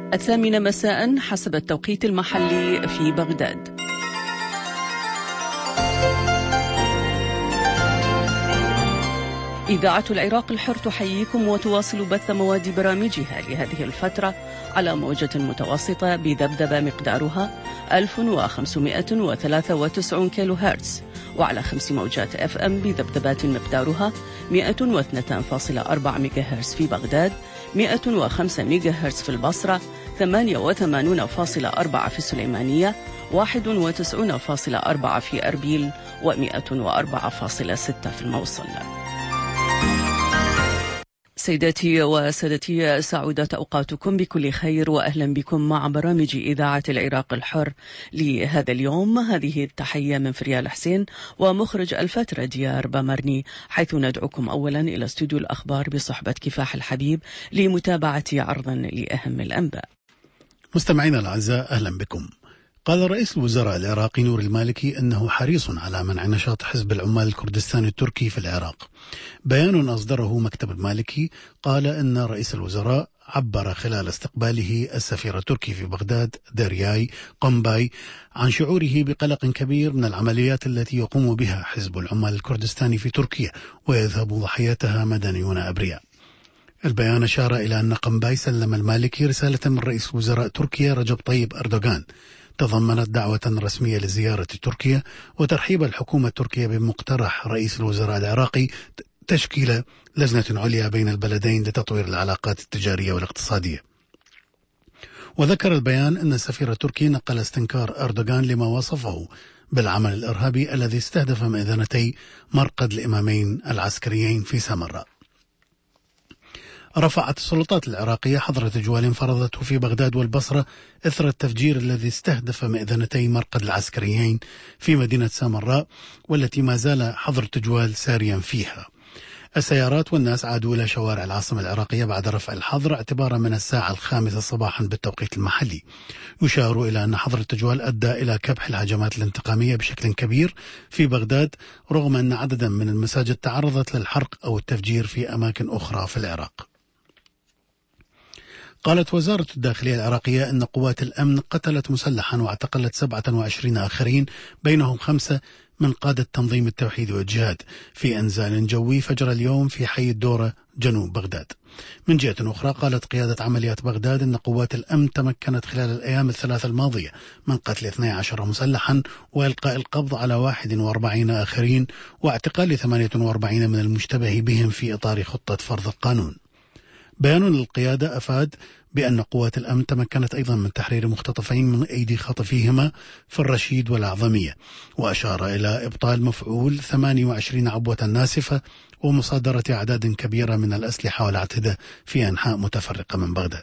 الثامنة مساء حسب التوقيت المحلي في بغداد. إذاعة العراق الحر تحييكم وتواصل بث مواد برامجها لهذه الفترة على موجة متوسطة بذبذبة مقدارها 1593 كيلو هرتز، وعلى 5 موجات FM بذبذبات مقدارها 102.4 ميجا هرتز في بغداد، 105 ميجا هرتز في البصرة، 88.4 في السليمانية، 91.4 في أربيل، و104.6 في الموصل. سيداتي وسادتي، سعودت أوقاتكم بكل خير وأهلا بكم مع برامج إذاعة العراق الحر لهذا اليوم. هذه التحية من فريال حسين ومخرج الفترة ديار بامرني، حيث ندعوكم أولا إلى استوديو الأخبار بصحبة كفاح الحبيب لمتابعة عرضا لأهم الأنباء. مستمعينا الأعزاء، أهلا بكم. قال رئيس الوزراء العراقي نور المالكي أنه حريص على منع نشاط حزب العمال الكردستاني التركي في العراق. بيان أصدره مكتب المالكي قال أن رئيس الوزراء عبر خلال استقباله السفير التركي في بغداد دارياي قنباي عن شعوره بقلق كبير من العمليات التي يقوم بها حزب العمال الكردستاني في تركيا ويذهب ضحيتها مدنيون أبرياء. البيان أشار إلى أن قنباي سلم المالكي رسالة من رئيس وزراء تركيا رجب طيب أردوغان تضمنت دعوة رسمية لزيارة تركيا وترحيب الحكومة التركية بمقترح رئيس الوزراء العراقي تشكيل لجنة عليا بين البلدين لتطوير العلاقات التجارية والاقتصادية. وذكر البيان أن السفير التركي نقل استنكار أردوغان لما وصفه بالعمل الإرهابي الذي استهدف مئذنتي مرقد الإمامين العسكريين في سامراء. رفعت السلطات العراقية حظر تجوال فرضته في بغداد والبصرة إثر التفجير الذي استهدف مئذنتي مرقد العسكريين في مدينة سامراء، والتي ما زال حظر تجوال ساريا فيها. السيارات والناس عادوا إلى شوارع العاصمة العراقية بعد رفع الحظر اعتبارا من الساعة 5 صباحا بالتوقيت المحلي. يشار إلى أن حظر التجوال أدى إلى كبح الهجمات الانتقامية بشكل كبير في بغداد، رغم أن عددا من المساجد تعرضت للحرق أو التفجير في أماكن أخرى في العراق. قالت وزارة الداخلية العراقية أن قوات الأمن قتلت مسلحا واعتقلت 27 آخرين، بينهم 5 من قادة تنظيم التوحيد والجهاد، في إنزال جوي فجر اليوم في حي الدورة جنوب بغداد. من جهة أخرى قالت قيادة عمليات بغداد أن قوات الأمن تمكنت خلال الأيام الثلاث الماضية من قتل 12 مسلحا وإلقاء القبض على 41 آخرين واعتقال 48 من المشتبه بهم في إطار خطة فرض القانون. بيان للقيادة أفاد بأن قوات الأمن تمكنت أيضا من تحرير مختطفين من أيدي خاطفيهما في الرشيد والأعظمية، وأشار إلى إبطال مفعول 28 عبوة ناسفة ومصادرة أعداد كبيرة من الأسلحة والأعتدة في أنحاء متفرقة من بغداد.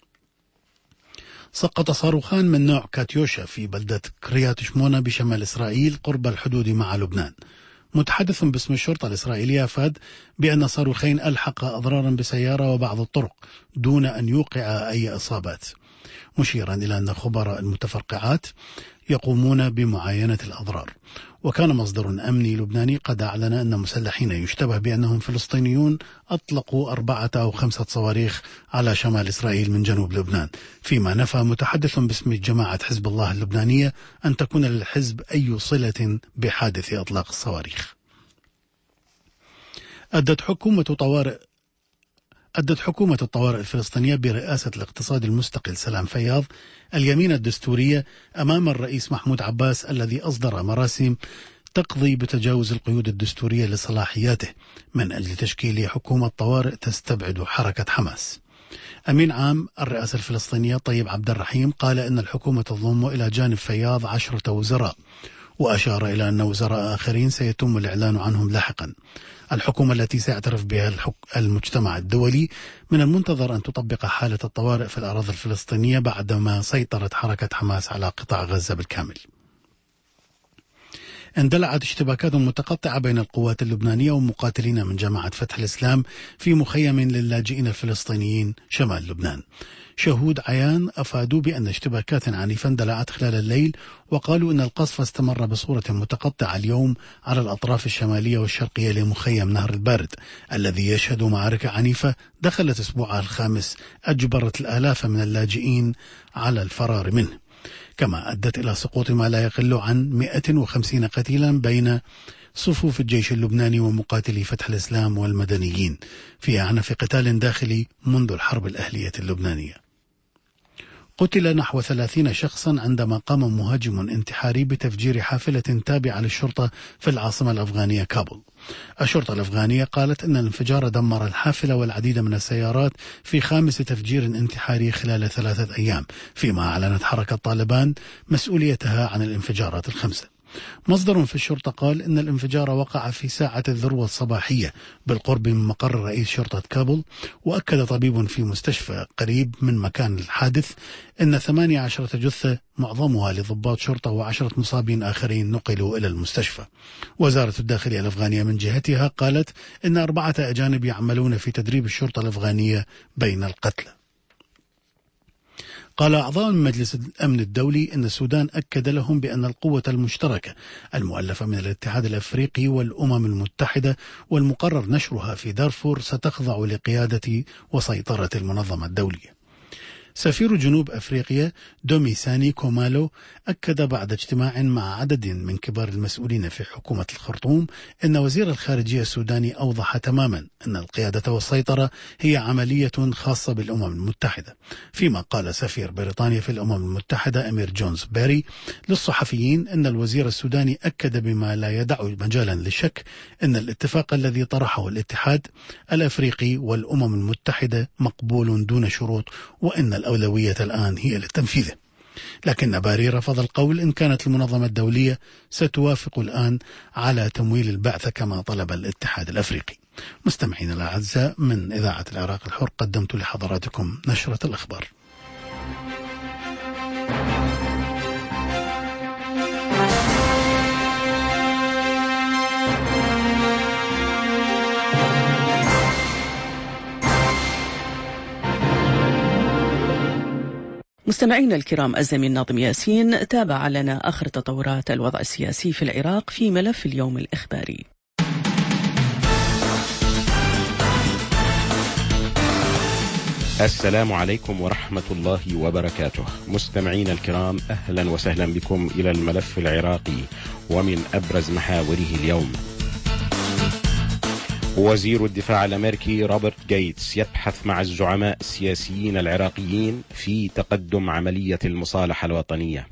سقط صاروخان من نوع كاتيوشا في بلدة كريات شمونة بشمال إسرائيل قرب الحدود مع لبنان. متحدث باسم الشرطة الإسرائيلية أفاد بأن صاروخين ألحق أضرارا بسيارة وبعض الطرق دون أن يوقع أي إصابات، مشيرا إلى أن خبراء المتفرقعات يقومون بمعاينة الأضرار. وكان مصدر أمني لبناني قد أعلن أن مسلحين يشتبه بأنهم فلسطينيون أطلقوا 4 أو 5 صواريخ على شمال إسرائيل من جنوب لبنان، فيما نفى متحدث باسم جماعة حزب الله اللبنانية أن تكون للحزب أي صلة بحادث أطلاق الصواريخ. أدت حكومة الطوارئ الفلسطينية برئاسة الاقتصاد المستقل سلام فياض اليمين الدستورية أمام الرئيس محمود عباس، الذي أصدر مراسم تقضي بتجاوز القيود الدستورية لصلاحياته من أجل تشكيل حكومة طوارئ تستبعد حركة حماس. أمين عام الرئاسة الفلسطينية طيب عبد الرحيم قال إن الحكومة تضم إلى جانب فياض 10 وزراء، وأشار إلى أن وزراء آخرين سيتم الإعلان عنهم لاحقا. الحكومة التي سيعترف بها المجتمع الدولي من المنتظر أن تطبق حالة الطوارئ في الأراضي الفلسطينية بعدما سيطرت حركة حماس على قطاع غزة بالكامل. اندلعت اشتباكات متقطعة بين القوات اللبنانية ومقاتلين من جماعة فتح الإسلام في مخيم للاجئين الفلسطينيين شمال لبنان. شهود عيان أفادوا بأن اشتباكات عنيفة اندلعت خلال الليل، وقالوا أن القصف استمر بصورة متقطعة اليوم على الأطراف الشمالية والشرقية لمخيم نهر البارد الذي يشهد معارك عنيفة دخلت أسبوعها الخامس أجبرت الآلاف من اللاجئين على الفرار منه، كما أدت إلى سقوط ما لا يقل عن 150 قتيلا بين صفوف الجيش اللبناني ومقاتلي فتح الإسلام والمدنيين في أعنف قتال داخلي منذ الحرب الأهلية اللبنانية. قتل نحو 30 شخصا عندما قام مهاجم انتحاري بتفجير حافلة تابعة للشرطة في العاصمة الأفغانية كابول. الشرطة الأفغانية قالت أن الانفجار دمر الحافلة والعديد من السيارات في خامس تفجير انتحاري خلال 3 أيام، فيما أعلنت حركة طالبان مسؤوليتها عن الانفجارات الخمسة. مصدر في الشرطة قال إن الانفجار وقع في ساعة الذروة الصباحية بالقرب من مقر رئيس شرطة كابول. وأكد طبيب في مستشفى قريب من مكان الحادث إن 18 جثة معظمها لضباط شرطة و10 مصابين آخرين نقلوا إلى المستشفى. وزارة الداخلية الأفغانية من جهتها قالت إن 4 أجانب يعملون في تدريب الشرطة الأفغانية بين القتلى. قال أعضاء من مجلس الأمن الدولي أن السودان أكد لهم بأن القوة المشتركة المؤلفة من الاتحاد الأفريقي والأمم المتحدة والمقرر نشرها في دارفور ستخضع لقيادة وسيطرة المنظمة الدولية. سفير جنوب أفريقيا دوميساني كومالو أكد بعد اجتماع مع عدد من كبار المسؤولين في حكومة الخرطوم أن وزير الخارجية السوداني أوضح تماما أن القيادة والسيطرة هي عملية خاصة بالأمم المتحدة. فيما قال سفير بريطانيا في الأمم المتحدة أمير جونز بيري للصحفيين أن الوزير السوداني أكد بما لا يدع مجالا للشك أن الاتفاق الذي طرحه الاتحاد الأفريقي والأمم المتحدة مقبول دون شروط، وأن الأولوية الآن هي للتنفيذ. لكن باري رفض القول إن كانت المنظمة الدولية ستوافق الآن على تمويل البعثة كما طلب الاتحاد الأفريقي. مستمعين الأعزاء، من إذاعة العراق الحر قدمت لحضراتكم نشرة الأخبار. مستمعينا الكرام، الزميل ناظم ياسين تابع لنا آخر تطورات الوضع السياسي في العراق في ملف اليوم الإخباري. السلام عليكم ورحمة الله وبركاته. مستمعين الكرام، أهلا وسهلا بكم إلى الملف العراقي ومن أبرز محاوره اليوم. وزير الدفاع الأمريكي روبرت غيتس يبحث مع الزعماء السياسيين العراقيين في تقدم عملية المصالحة الوطنية.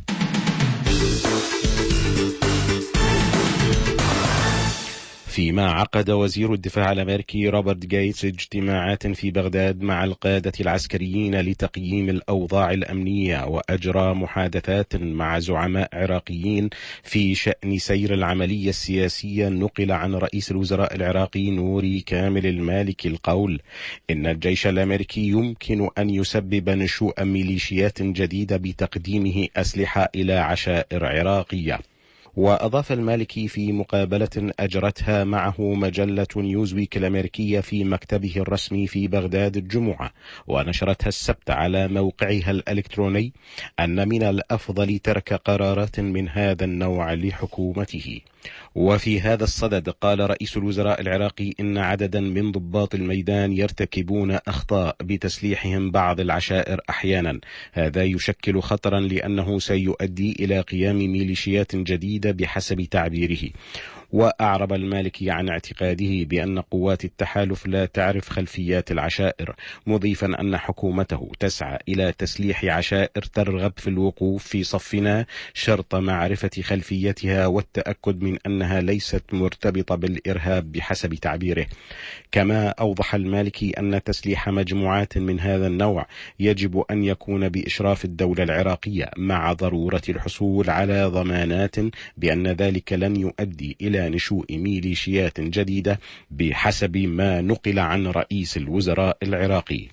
فيما عقد وزير الدفاع الأمريكي روبرت غيتس اجتماعات في بغداد مع القادة العسكريين لتقييم الأوضاع الأمنية، وأجرى محادثات مع زعماء عراقيين في شأن سير العملية السياسية. نقل عن رئيس الوزراء العراقي نوري كامل المالكي القول إن الجيش الأمريكي يمكن أن يسبب نشوء ميليشيات جديدة بتقديمه أسلحة إلى عشائر عراقية. وأضاف المالكي في مقابلة أجرتها معه مجلة نيوزويك الأمريكية في مكتبه الرسمي في بغداد الجمعة، ونشرتها السبت على موقعها الإلكتروني، أن من الأفضل ترك قرارات من هذا النوع لحكومته. وفي هذا الصدد قال رئيس الوزراء العراقي إن عددا من ضباط الميدان يرتكبون أخطاء بتسليحهم بعض العشائر أحيانا. هذا يشكل خطرا لأنه سيؤدي إلى قيام ميليشيات جديدة بحسب تعبيره. وأعرب المالكي عن اعتقاده بأن قوات التحالف لا تعرف خلفيات العشائر، مضيفا أن حكومته تسعى إلى تسليح عشائر ترغب في الوقوف في صفنا شرط معرفة خلفيتها والتأكد من أنها ليست مرتبطة بالإرهاب بحسب تعبيره. كما أوضح المالكي أن تسليح مجموعات من هذا النوع يجب أن يكون بإشراف الدولة العراقية، مع ضرورة الحصول على ضمانات بأن ذلك لن يؤدي إلى نشوء ميليشيات جديدة بحسب ما نقل عن رئيس الوزراء العراقي.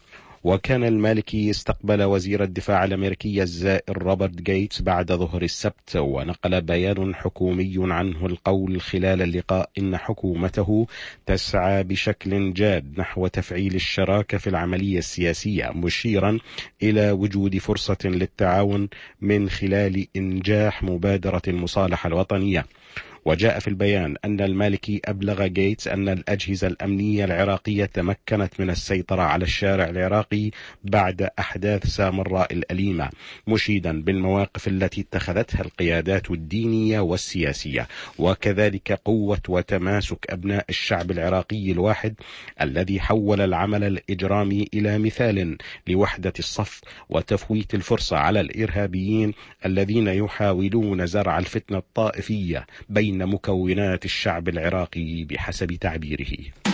وكان المالكي استقبل وزير الدفاع الأمريكي الزائر روبرت جيتس بعد ظهر السبت، ونقل بيان حكومي عنه القول خلال اللقاء إن حكومته تسعى بشكل جاد نحو تفعيل الشراكة في العملية السياسية، مشيرا إلى وجود فرصة للتعاون من خلال إنجاح مبادرة المصالحة الوطنية. وجاء في البيان أن المالكي أبلغ جيتس أن الأجهزة الأمنية العراقية تمكنت من السيطرة على الشارع العراقي بعد أحداث سامراء الأليمة، مشيدا بالمواقف التي اتخذتها القيادات الدينية والسياسية، وكذلك قوة وتماسك أبناء الشعب العراقي الواحد الذي حول العمل الإجرامي إلى مثال لوحدة الصف وتفويت الفرصة على الإرهابيين الذين يحاولون زرع الفتنة الطائفية بين مكونات الشعب العراقي بحسب تعبيره.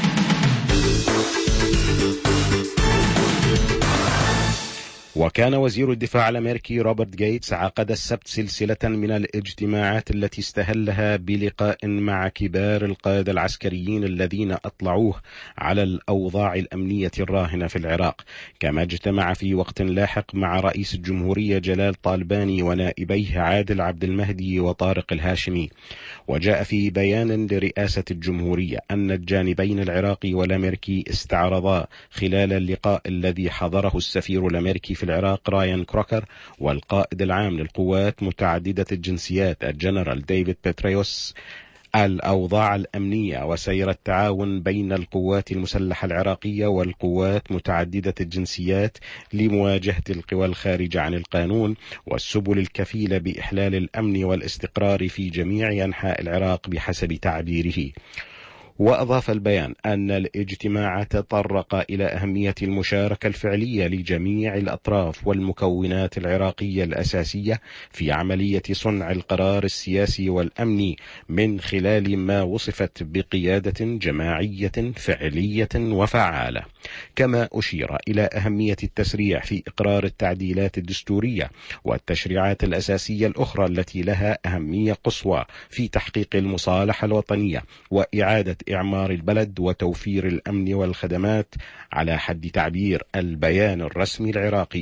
وكان وزير الدفاع الأمريكي روبرت جيتس عقد السبت سلسلة من الاجتماعات التي استهلها بلقاء مع كبار القادة العسكريين الذين أطلعوه على الأوضاع الأمنية الراهنة في العراق، كما اجتمع في وقت لاحق مع رئيس الجمهورية جلال طالباني ونائبيه عادل عبد المهدي وطارق الهاشمي. وجاء في بيان لرئاسة الجمهورية أن الجانبين العراقي والأمريكي استعرضا خلال اللقاء الذي حضره السفير الأمريكي في العراق رايان كروكر والقائد العام للقوات متعددة الجنسيات الجنرال ديفيد بيتريوس الأوضاع الأمنية وسير التعاون بين القوات المسلحة العراقية والقوات متعددة الجنسيات لمواجهة القوى الخارجة عن القانون والسبل الكفيلة بإحلال الأمن والاستقرار في جميع أنحاء العراق بحسب تعبيره. وأضاف البيان أن الاجتماع تطرق إلى أهمية المشاركة الفعلية لجميع الأطراف والمكونات العراقية الأساسية في عملية صنع القرار السياسي والأمني من خلال ما وصفت بقيادة جماعية فعلية وفعالة. كما أشير إلى أهمية التسريع في إقرار التعديلات الدستورية والتشريعات الأساسية الأخرى التي لها أهمية قصوى في تحقيق المصالحة الوطنية وإعادة إعمار البلد وتوفير الأمن والخدمات على حد تعبير البيان الرسمي العراقي.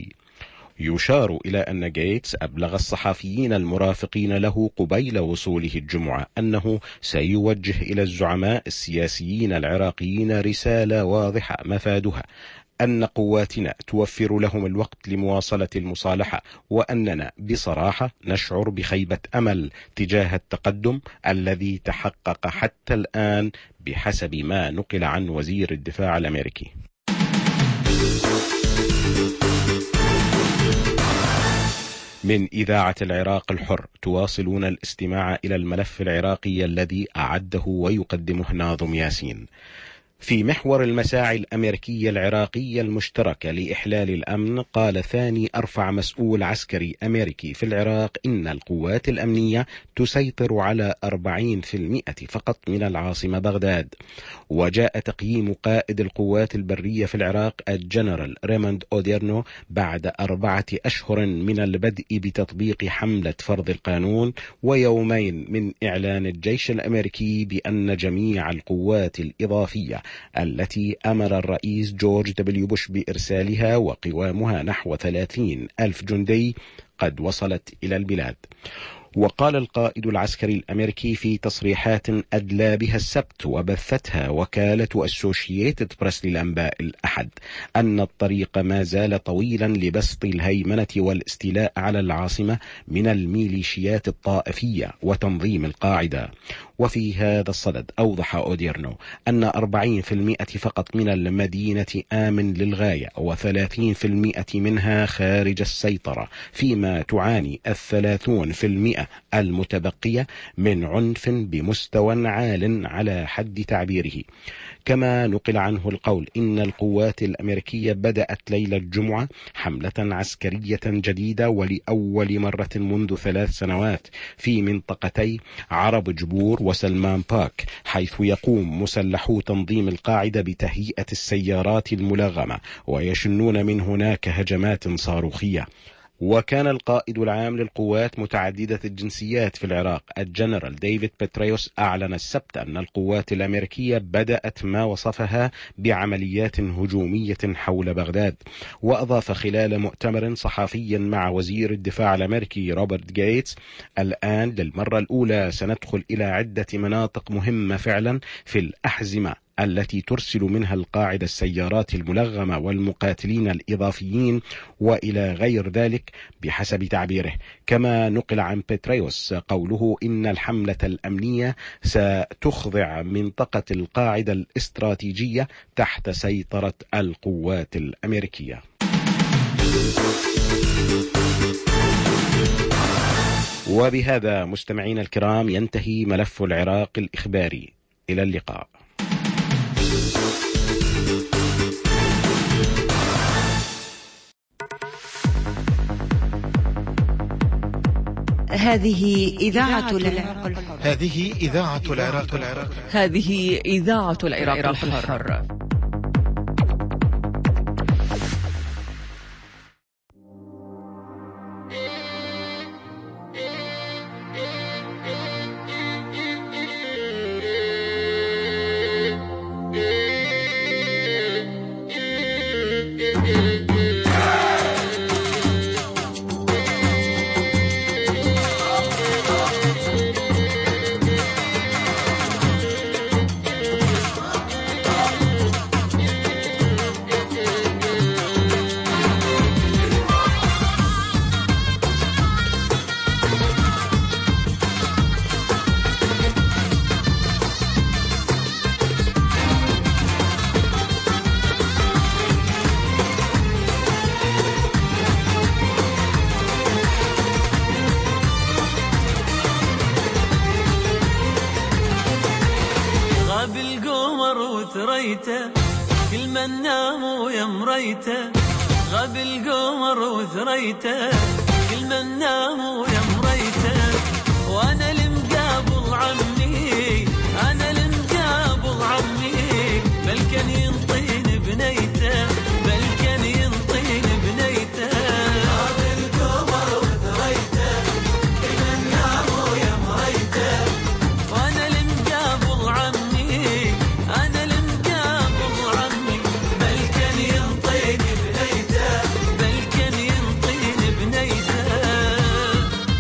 يشار إلى أن جيتس أبلغ الصحفيين المرافقين له قبيل وصوله الجمعة أنه سيوجه إلى الزعماء السياسيين العراقيين رسالة واضحة مفادها أن قواتنا توفر لهم الوقت لمواصلة المصالحة، وأننا بصراحة نشعر بخيبة أمل تجاه التقدم الذي تحقق حتى الآن بحسب ما نقل عن وزير الدفاع الأمريكي. من إذاعة العراق الحر تواصلون الاستماع إلى الملف العراقي الذي أعده ويقدمه ناظم ياسين. في محور المساعي الأمريكية العراقية المشتركة لإحلال الأمن، قال ثاني أرفع مسؤول عسكري أمريكي في العراق إن القوات الأمنية تسيطر على 40% فقط من العاصمة بغداد. وجاء تقييم قائد القوات البرية في العراق الجنرال ريموند أوديرنو بعد 4 أشهر من البدء بتطبيق حملة فرض القانون ويومين من إعلان الجيش الأمريكي بأن جميع القوات الإضافية التي أمر الرئيس جورج دبليو بوش بإرسالها وقوامها نحو 30,000 جندي قد وصلت إلى البلاد. وقال القائد العسكري الأمريكي في تصريحات أدلى بها السبت وبثتها وكالة أسوشييتد بريس للأنباء الأحد أن الطريق ما زال طويلا لبسط الهيمنة والاستيلاء على العاصمة من الميليشيات الطائفية وتنظيم القاعدة. وفي هذا الصدد أوضح أوديرنو أن 40% فقط من المدينة آمن للغاية و30% منها خارج السيطرة، فيما تعاني 30% المتبقية من عنف بمستوى عال على حد تعبيره. كما نقل عنه القول إن القوات الأمريكية بدأت ليلة الجمعة حملة عسكرية جديدة ولأول مرة منذ 3 سنوات في منطقتي عرب جبور وسلمان باك، حيث يقوم مسلحو تنظيم القاعدة بتهيئة السيارات الملغمة ويشنون من هناك هجمات صاروخية. وكان القائد العام للقوات متعددة الجنسيات في العراق الجنرال ديفيد بتريوس أعلن السبت أن القوات الأمريكية بدأت ما وصفها بعمليات هجومية حول بغداد. وأضاف خلال مؤتمر صحفي مع وزير الدفاع الأمريكي روبرت جيتس: الآن للمرة الأولى سندخل إلى عدة مناطق مهمة فعلا في الأحزمة التي ترسل منها القاعدة السيارات الملغمة والمقاتلين الإضافيين وإلى غير ذلك بحسب تعبيره. كما نقل عن بتريوس قوله إن الحملة الأمنية ستخضع منطقة القاعدة الاستراتيجية تحت سيطرة القوات الأمريكية. وبهذا مستمعين الكرام ينتهي ملف العراق الإخباري. إلى اللقاء. هذه إذاعة العراق الحر. هذه إذاعة العراق الحر. هذه إذاعة العراق الحر. كل من نام ويمريته غاب القمر وثريته كل من نام ويمريته وانا المقابل عمي انا المقابل عمي بل كان ينطين بنيته بل كان ينطين بنيته غاب القمر وثريته كل من نام ويمريته وانا المقابل عمي انا المقابل عمي بل كان ينطين بنيته بل كان ينطين بنيته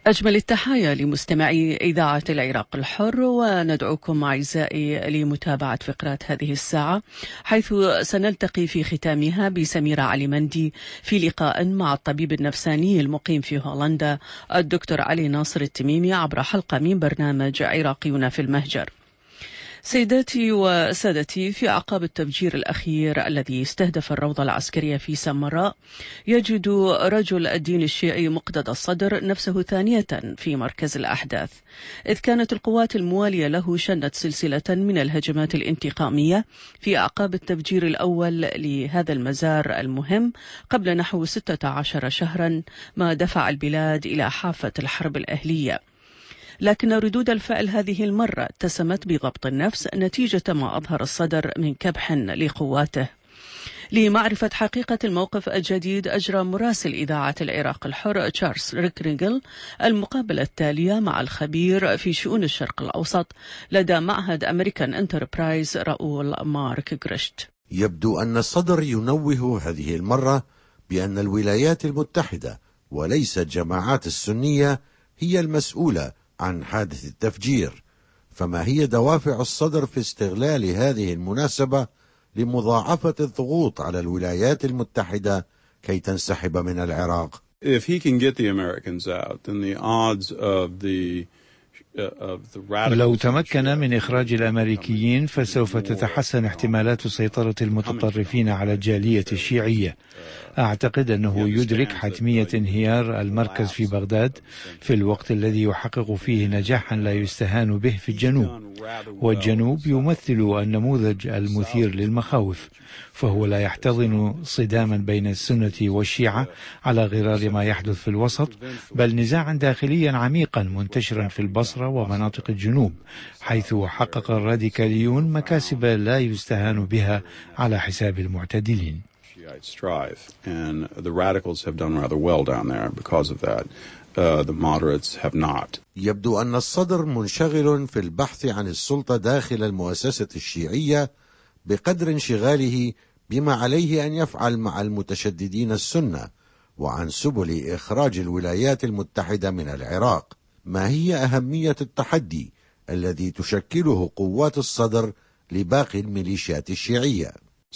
أجمل التحايا لمستمعي إذاعة العراق الحر، وندعوكم أعزائي لمتابعة فقرات هذه الساعة، حيث سنلتقي في ختامها بسميرة علي مندي في لقاء مع الطبيب النفساني المقيم في هولندا الدكتور علي ناصر التميمي عبر حلقة من برنامج عراقيون في المهجر. سيداتي وسادتي، في أعقاب التفجير الأخير الذي استهدف الروضة العسكرية في سامراء، يجد رجل الدين الشيعي مقتدى الصدر نفسه ثانية في مركز الأحداث، إذ كانت القوات الموالية له شنت سلسلة من الهجمات الانتقامية في أعقاب التفجير الأول لهذا المزار المهم قبل نحو 16 شهرا، ما دفع البلاد إلى حافة الحرب الأهلية. لكن ردود الفعل هذه المرة اتسمت بضبط النفس نتيجة ما أظهر الصدر من كبح لقواته. لمعرفة حقيقة الموقف الجديد، أجرى مراسل إذاعة العراق الحر تشارلز ريكرينغل المقابلة التالية مع الخبير في شؤون الشرق الأوسط لدى معهد أمريكان انتربرايز راؤول مارك غريشت. يبدو أن الصدر ينوه هذه المرة بأن الولايات المتحدة وليس الجماعات السنية هي المسؤولة عن حادث التفجير، فما هي دوافع الصدر في استغلال هذه المناسبة لمضاعفة الضغوط على الولايات المتحدة كي تنسحب من العراق؟ If he can get the Americans out, then the odds of the لو تمكن من إخراج الأمريكيين فسوف تتحسن احتمالات سيطرة المتطرفين على الجالية الشيعية. أعتقد أنه يدرك حتمية انهيار المركز في بغداد في الوقت الذي يحقق فيه نجاحا لا يستهان به في الجنوب، والجنوب يمثل النموذج المثير للمخاوف، فهو لا يحتضن صداما بين السنة والشيعة على غرار ما يحدث في الوسط، بل نزاعا داخليا عميقا منتشرا في البصرة ومناطق الجنوب، حيث حقق الراديكاليون مكاسب لا يستهان بها على حساب المعتدلين. And the radicals have done rather well down there because of that. The moderates have not. يبدو أن الصدر منشغل في البحث عن السلطة داخل المؤسسة الشيعية بقدر انشغاله بما عليه أن يفعل مع المتشددين السنة وعن سبل إخراج الولايات المتحدة من العراق. ما هي أهمية التحدي الذي تشكله قوات الصدر لباقي الميليشيات الشيعية؟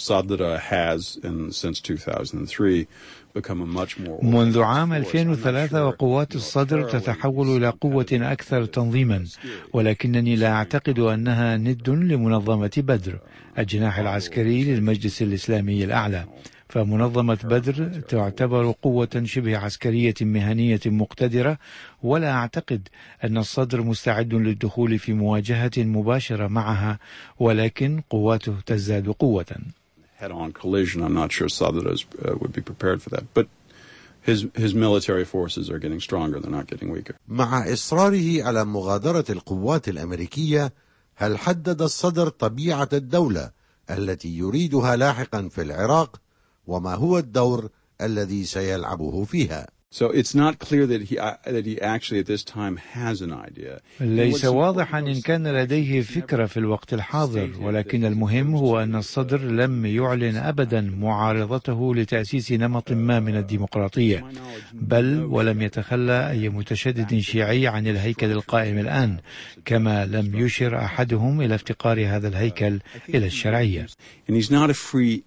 منذ عام 2003 وقوات الصدر تتحول إلى قوة أكثر تنظيما، ولكنني لا أعتقد أنها ند لمنظمة بدر، الجناح العسكري للمجلس الإسلامي الأعلى. فمنظمة بدر تعتبر قوة شبه عسكرية مهنية مقتدرة، ولا أعتقد أن الصدر مستعد للدخول في مواجهة مباشرة معها، ولكن قواته تزداد قوة. Head-on collision, I'm not sure Sadr would be prepared for that, but his military forces are getting stronger, they're not getting weaker. مع إصراره على مغادرة القوات الأمريكية، هل حدد الصدر طبيعة الدولة التي يريدها لاحقا في العراق، وما هو الدور الذي سيلعبه فيها؟ So it's not clear that he actually at this time has an idea. ليس واضحا إن كان لديه فكرة في الوقت الحاضر، ولكن المهم هو أن الصدر لم يعلن أبدا معارضته لتأسيس نمط ما من الديمقراطية، بل ولم يتخلى أي متشدد شيعي عن الهيكل القائم الآن، كما لم يشر أحدهم إلى افتقار هذا الهيكل إلى الشرعية. And he's not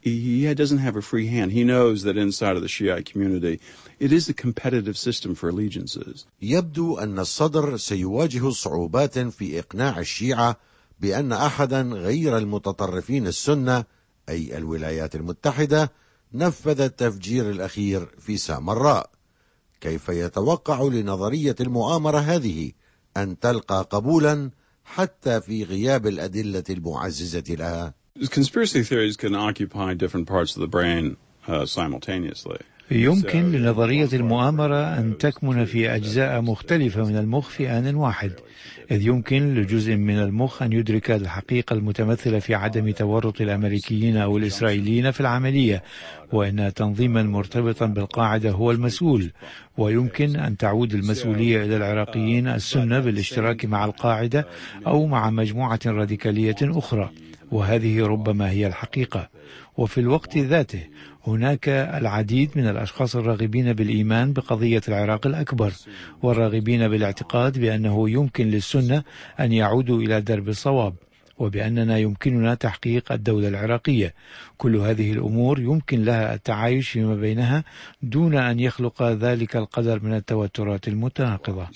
he doesn't have a free hand. He knows that inside of the Shiite community it is a competitive system for allegiances. يبدو أن الصدر سيواجه صعوبات في إقناع الشيعة بأن أحدا غير المتطرفين السنة أي الولايات المتحدة نفذ التفجير الأخير في سامراء. كيف يتوقع لنظرية المؤامرة هذه أن تلقى قبولا حتى في غياب الأدلة المعززة لها؟ Conspiracy theories can occupy different parts of the brain simultaneously. يمكن لنظرية المؤامرة أن تكمن في أجزاء مختلفة من المخ في آن واحد، إذ يمكن لجزء من المخ أن يدرك الحقيقة المتمثلة في عدم تورط الأمريكيين أو الإسرائيليين في العملية، وأن تنظيما مرتبطا بالقاعدة هو المسؤول، ويمكن أن تعود المسؤولية إلى العراقيين السنة بالاشتراك مع القاعدة أو مع مجموعة راديكالية أخرى، وهذه ربما هي الحقيقة. وفي الوقت ذاته هناك العديد من الأشخاص الراغبين بالإيمان بقضية العراق الأكبر، والراغبين بالاعتقاد بأنه يمكن للسنة أن يعودوا إلى درب الصواب، وبأننا يمكننا تحقيق الدولة العراقية. كل هذه الأمور يمكن لها التعايش فيما بينها دون أن يخلق ذلك القدر من التوترات المتناقضة.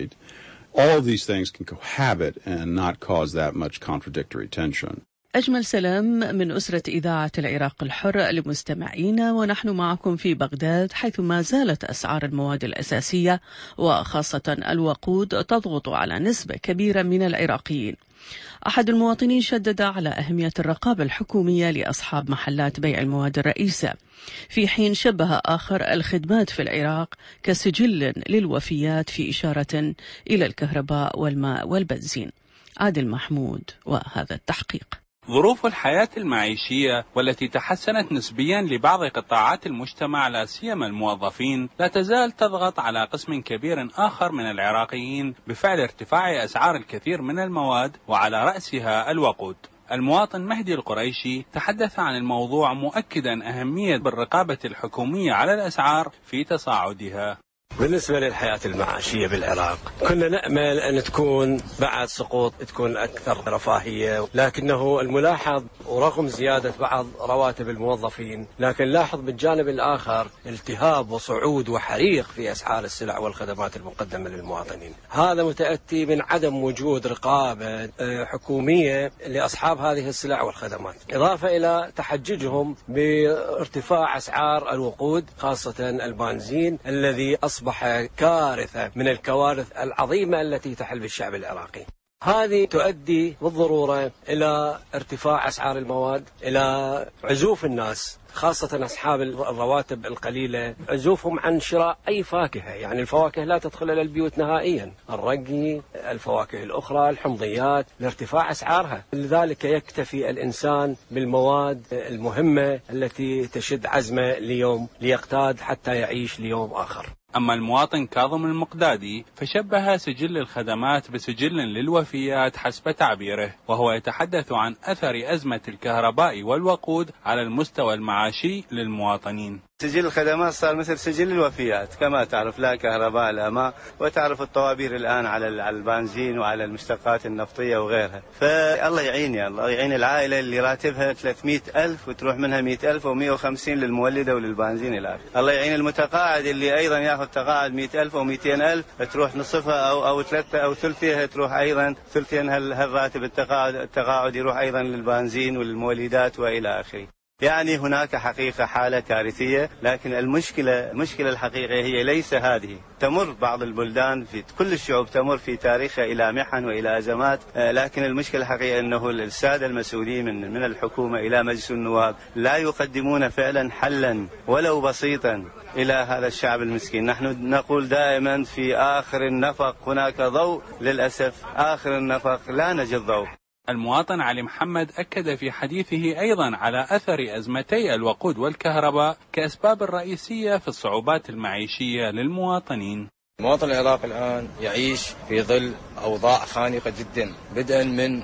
All these things can cohabit and not cause that much contradictory tension. أجمل سلام من أسرة إذاعة العراق الحر لمستمعينا، ونحن معكم في بغداد، حيث ما زالت أسعار المواد الأساسية وخاصة الوقود تضغط على نسبة كبيرة من العراقيين. أحد المواطنين شدد على أهمية الرقابة الحكومية لأصحاب محلات بيع المواد الرئيسة، في حين شبه آخر الخدمات في العراق كسجل للوفيات، في إشارة إلى الكهرباء والماء والبنزين. عادل محمود وهذا التحقيق. ظروف الحياة المعيشية والتي تحسنت نسبيا لبعض قطاعات المجتمع لا سيما الموظفين لا تزال تضغط على قسم كبير آخر من العراقيين بفعل ارتفاع أسعار الكثير من المواد وعلى رأسها الوقود. المواطن مهدي القريشي تحدث عن الموضوع مؤكدا أهمية الرقابة الحكومية على الأسعار في تصاعدها. بالنسبة للحياة المعاشية بالعراق كنا نأمل أن تكون بعد سقوط تكون أكثر رفاهية، لكنه الملاحظ ورغم زيادة بعض رواتب الموظفين، لكن لاحظ بالجانب الآخر التهاب وصعود وحريق في أسعار السلع والخدمات المقدمة للمواطنين. هذا متأتي من عدم وجود رقابة حكومية لأصحاب هذه السلع والخدمات، إضافة إلى تحججهم بارتفاع أسعار الوقود خاصة البنزين الذي أصبح كارثة من الكوارث العظيمة التي تحل بالشعب العراقي. هذه تؤدي بالضرورة إلى ارتفاع أسعار المواد، إلى عزوف الناس خاصة أصحاب الرواتب القليلة، عزوفهم عن شراء أي فاكهة، يعني الفواكه لا تدخل إلى البيوت نهائيا، الرقي، الفواكه الأخرى، الحمضيات، لارتفاع أسعارها. لذلك يكتفي الإنسان بالمواد المهمة التي تشد عزمه ليوم ليقتاد حتى يعيش ليوم آخر. أما المواطن كاظم المقدادي فشبه سجل الخدمات بسجل للوفيات حسب تعبيره، وهو يتحدث عن أثر أزمة الكهرباء والوقود على المستوى المعاشي للمواطنين. سجل الخدمات صار مثل سجل الوفيات، كما تعرف لا كهرباء لا ماء، وتعرف الطوابير الآن على البنزين وعلى المشتقات النفطية وغيرها. فالله يعين الله يعين العائلة اللي راتبها 300,000 وتروح منها 100,000 و150 للمولدة وللبنزين الآخر. الله يعين المتقاعد اللي أيضا يأخذ تقاعد 100,000 أو 200,000 تروح نصفها أو ثلاثة أو ثلثها تروح أيضا ثلثين هالراتب التقاعد يروح أيضا للبنزين وللمولدات وإلى آخره. يعني هناك حقيقة حالة كارثية، لكن المشكلة الحقيقية هي ليس هذه. تمر بعض البلدان في كل الشعوب تمر في تاريخها إلى محن وإلى أزمات، لكن المشكلة الحقيقية أنه السادة المسؤولين من الحكومة إلى مجلس النواب لا يقدمون فعلا حلا ولو بسيطا إلى هذا الشعب المسكين. نحن نقول دائما في آخر النفق هناك ضوء، للأسف آخر النفق لا نجد ضوء. المواطن علي محمد أكد في حديثه أيضا على أثر أزمتي الوقود والكهرباء كأسباب الرئيسية في الصعوبات المعيشية للمواطنين. مواطن العراق الآن يعيش في ظل أوضاع خانقة جدا، بدءا من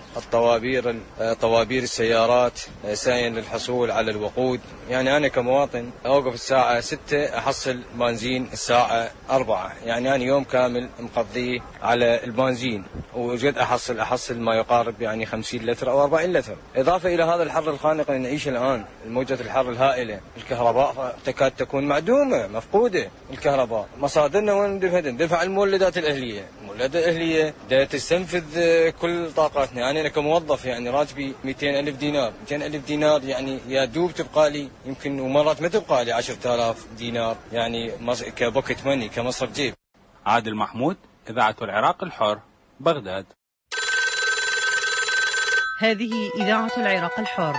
طوابير السيارات سعيا للحصول على الوقود. يعني أنا كمواطن أوقف الساعة 6 أحصل بنزين الساعة 4، يعني أنا يوم كامل مقضيه على البنزين، وجد أحصل ما يقارب يعني 50 لتر أو 40 لتر. إضافة إلى هذا الحر الخانق اللي نعيش الآن، موجة الحر الهائلة، الكهرباء تكاد تكون معدومة مفقودة. الكهرباء مصادرنا وين دفع المولدات الأهلية، المولدات الأهلية تستنفذ كل طاقاتنا. يعني أنا كموظف يعني راتبي 200,000 دينار، 200,000 دينار يعني يا دوب تبقى لي يمكن، ومرات ما تبقى لي 10,000 دينار، يعني كبوكت ماني كمصرف جيب. عادل محمود، إذاعة العراق الحر، بغداد. هذه إذاعة العراق الحر.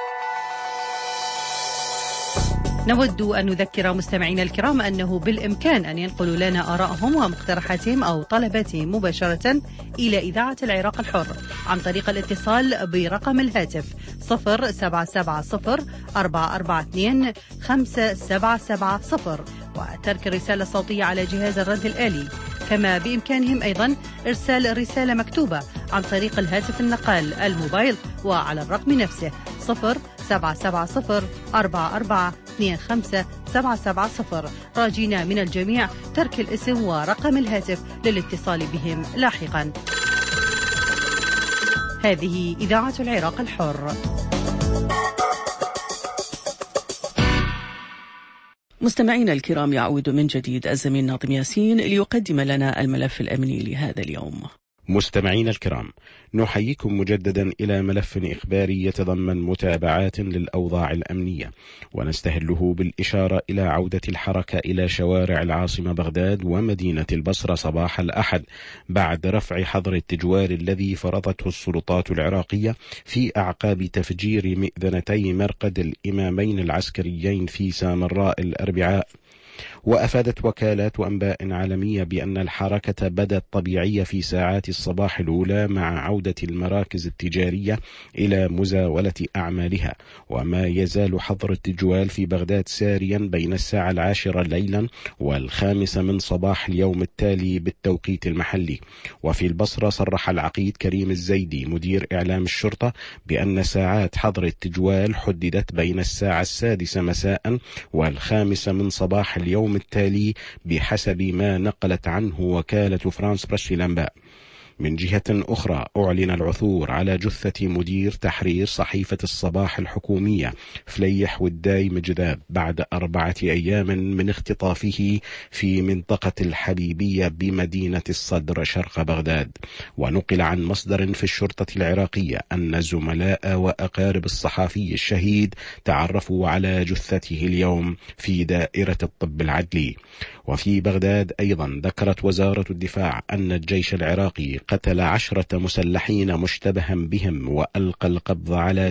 نود أن نذكر مستمعينا الكرام أنه بالإمكان أن ينقلوا لنا آرائهم ومقترحاتهم أو طلباتهم مباشرة إلى إذاعة العراق الحر عن طريق الاتصال برقم الهاتف 0770-442-5770 وترك الرسالة الصوتية على جهاز الرد الآلي. كما بإمكانهم أيضا إرسال رسالة مكتوبة عن طريق الهاتف النقال الموبايل وعلى الرقم نفسه 0770-44 257770 راجينا من الجميع ترك الاسم ورقم الهاتف للاتصال بهم لاحقا. هذه إذاعة العراق الحر. مستمعينا الكرام، يعود من جديد الزميل ناظم ياسين ليقدم لنا الملف الأمني لهذا اليوم. مستمعينا الكرام، نحييكم مجددا إلى ملف إخباري يتضمن متابعات للأوضاع الأمنية، ونستهله بالإشارة إلى عودة الحركة إلى شوارع العاصمة بغداد ومدينة البصرة صباح الأحد بعد رفع حظر التجوال الذي فرضته السلطات العراقية في أعقاب تفجير مئذنتي مرقد الإمامين العسكريين في سامراء الأربعاء. وأفادت وكالات أنباء عالمية بأن الحركة بدت طبيعية في ساعات الصباح الأولى مع عودة المراكز التجارية إلى مزاولة أعمالها، وما يزال حظر التجوال في بغداد ساريا بين الساعة 10 ليلا و5 من صباح اليوم التالي بالتوقيت المحلي. وفي البصرة صرح العقيد كريم الزيدي مدير إعلام الشرطة بأن ساعات حظر التجوال حددت بين الساعة 6 مساء و5 من صباح اليوم التالي بحسب ما نقلت عنه وكالة فرانس بريس الأنباء. من جهة أخرى، أعلن العثور على جثة مدير تحرير صحيفة الصباح الحكومية فليح وداي مجذاب بعد 4 أيام من اختطافه في منطقة الحبيبية بمدينة الصدر شرق بغداد. ونقل عن مصدر في الشرطة العراقية أن زملاء وأقارب الصحافي الشهيد تعرفوا على جثته اليوم في دائرة الطب العدلي. وفي بغداد أيضا ذكرت وزارة الدفاع أن الجيش العراقي قتل 10 مسلحين مشتبها بهم وألقى القبض على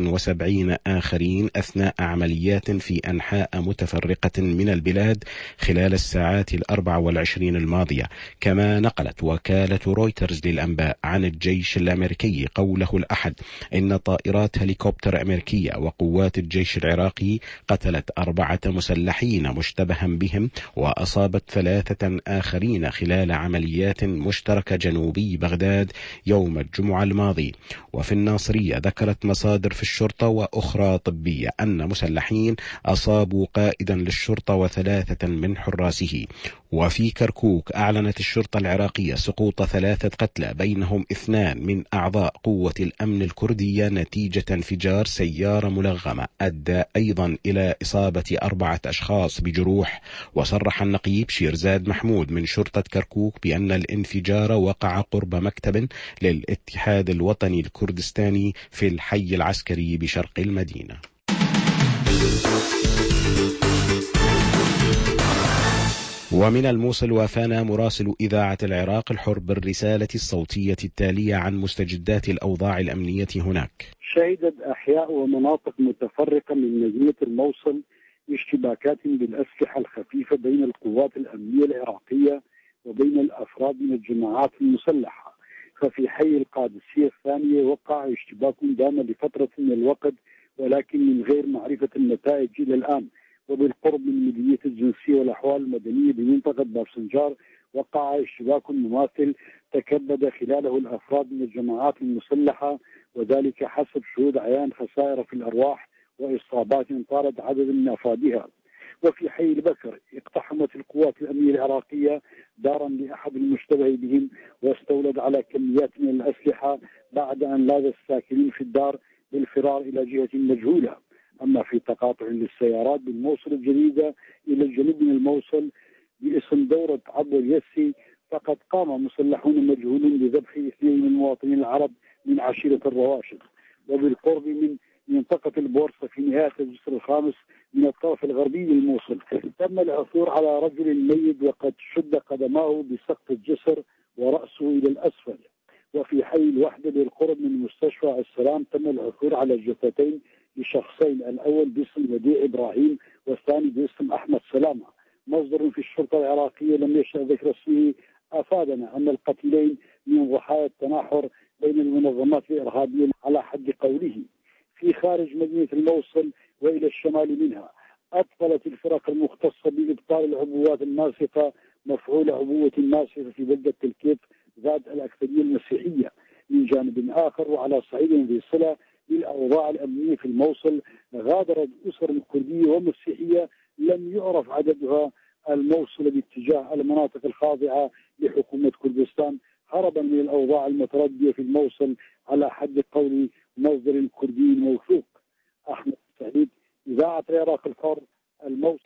79 آخرين أثناء عمليات في أنحاء متفرقة من البلاد خلال الساعات 24 الماضية. كما نقلت وكالة رويترز للأنباء عن الجيش الأمريكي قوله الأحد إن طائرات هليكوبتر أمريكية وقوات الجيش العراقي قتلت 4 مسلحين مشتبها بهم وأصابت 3 آخرين خلال عمليات مشتركة جنوبي بغداد يوم الجمعة الماضي. وفي الناصرية ذكرت مصادر في الشرطة وأخرى طبية أن مسلحين أصابوا قائدا للشرطة و3 من حراسه. وفي كركوك أعلنت الشرطة العراقية سقوط 3 قتلى بينهم 2 من أعضاء قوة الأمن الكردية نتيجة انفجار سيارة ملغمة أدى أيضا إلى إصابة 4 أشخاص بجروح. وصرح النقيب شيرزاد محمود من شرطة كركوك بأن الانفجار وقع قرب مكتب للاتحاد الوطني الكردستاني في الحي العسكري بشرق المدينة. ومن الموصل وافانا مراسل إذاعة العراق الحر بالرسالة الصوتية التالية عن مستجدات الأوضاع الأمنية هناك. شهدت أحياء ومناطق متفرقة من مدينة الموصل اشتباكات بالأسلحة الخفيفة بين القوات الأمنية العراقية وبين الأفراد من الجماعات المسلحة. ففي حي القادسية الثانية وقع اشتباك دام لفترة من الوقت ولكن من غير معرفة النتائج إلى الآن. وبالقرب من مديرية الجنسية والأحوال المدنية بمنطقة بارسنجار وقع اشتباك مماثل تكبد خلاله الأفراد من الجماعات المسلحة، وذلك حسب شهود عيان خسائر في الأرواح وإصابات طالت عدد من أفرادها. وفي حي البكر اقتحمت القوات الأمنية العراقية دارا لأحد المشتبه بهم واستولد على كميات من الأسلحة بعد أن لاذ الساكنين في الدار بالفرار إلى جهة مجهولة. أما في تقاطع للسيارات بالموصل الجديدة إلى الجنوب من الموصل باسم دورة عبو اليسي فقد قام مسلحون مجهولون بذبح 2 من المواطنين العرب من عشيرة الرواشد. وبالقرب من منطقة البورصة في نهاية الجسر الخامس من الطرف الغربي للموصل تم العثور على رجل ميت وقد شد قدماه بسقف الجسر ورأسه إلى الأسفل. وفي حي الوحدة بالقرب من مستشفى السلام تم العثور على جثتين لشخصين، الأول باسم وديع إبراهيم والثاني باسم أحمد سلامة. مصدر في الشرطة العراقية لم يشأ ذكر اسمه أفادنا أن القتيلين من ضحايا التناحر بين المنظمات الإرهابية على حد قوله. في خارج مدينة الموصل وإلى الشمال منها أبطلت الفرق المختصة بإبطال العبوات الناسقة مفعول عبوة ناسقة في بلدة الكيف ذات الأكثرية المسيحية. من جانب آخر وعلى صعيد ذي صلة بالأوضاع الأمنية في الموصل. غادرت أسر كردية ومسيحية لم يعرف عددها الموصل باتجاه المناطق الخاضعة لحكومة كردستان هربا من الأوضاع المتردية في الموصل، على حد قول مصدر كردي موثوق. أحمد سعيد، إذاعة العراق الحر، الموصل.